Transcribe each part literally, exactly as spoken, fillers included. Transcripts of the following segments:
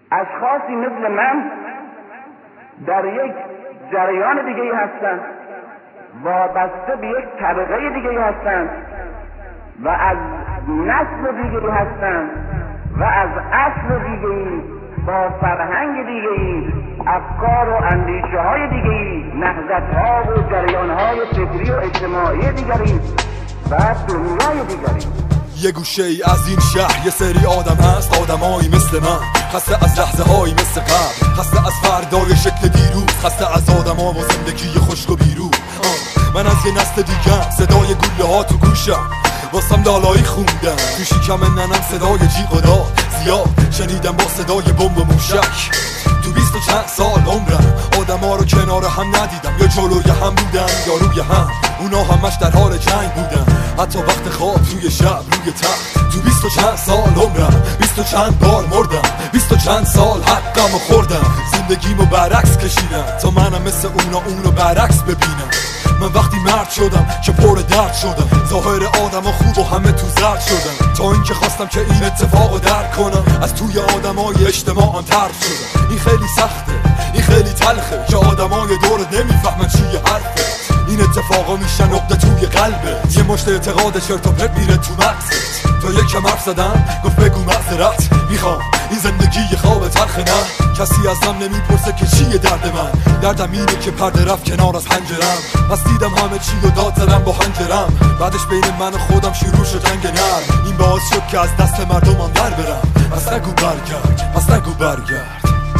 اشخاصی مثل من در یک جریان دیگه‌ای هستند، وابسته به یک طبقه دیگه‌ای هستند و از نسل دیگه‌ای هستند و از اصل دیگه‌ای، با فرهنگ دیگه‌ای، افکار و اندیشه های دیگه‌ای، نهضت‌ها و جریان‌های فکری و اجتماعی دیگری و دنیای دیگری. یه گوشه ای از این شهر یه سری آدم هست، آدمایی مثل من، خسته از لحظه هایی مثل قبل، خسته از فردای شکل دیروز، خسته از آدم ها و زندگی خشک و بیروح. من از یه نسل دیگم، صدای گوله ها تو گوشم، واسم لالایی خوندم تو شکم ننم، صدای جیغ و داد زیاد شنیدم با صدای بمب و موشک. تو بیست و چند سال عمرم آدم ها رو کنار هم ندیدم، یا جلوی هم بودن یا روی هم، اونا همش در حال جنگ بودن، حتی وقت خواب توی شب روی تخت. تو بیست و چند سال عمرم بیست و چند بار مردم، بیست و چند سال حقم و خوردم، زندگیمو برعکس کشیدم تا منم مثل اونا اونو برعکس ببینم. من وقتی مرد شدم که پر درد شدم، ظاهر آدم ها خوب و همه تو زرد شدم، تا اینکه خواستم که این اتفاقو درک کنم، از توی آدمای اجتماعم طرد شدم. این خیلی سخته، این خیلی تلخه که آدمای دورت نمیفهمن چیه حرفه. این اتفاقا میشن نقطه توی قلبت، یه مشت اعتقاد چرت و پرت میره تو مغزت. تا یکم حرف زدم گفت بگو معذرت میخوام، این زندگی یه خواب تلخه نه، کسی ازم نمیپرسه که چیه درد من. دردم اینه که پرده رفت کنار از پنجرم، پس دیدم همه چی و داد زدم با حنجرم. بعدش بین من و خودم شروع شد جنگ نرم، این باعث شد که از دست مردمم در برم. پس نگو برگرد، پس نگو برگرد.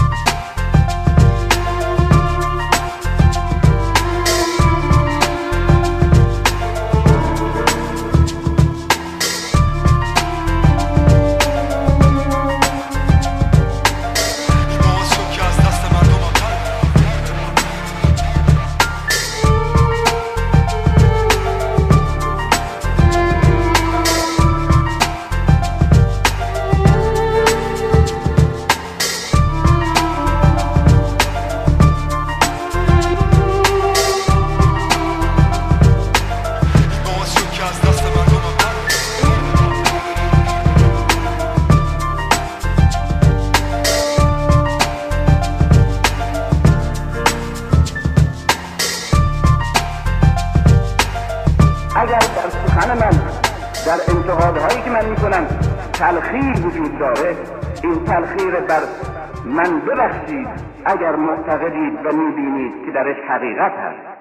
اگر در سخن من، در انتقادهایی که من میکنم تلخیر وجود داره، این تلخیر بر من ببخشید اگر معتقدید و میبینید که درش حقیقت هست.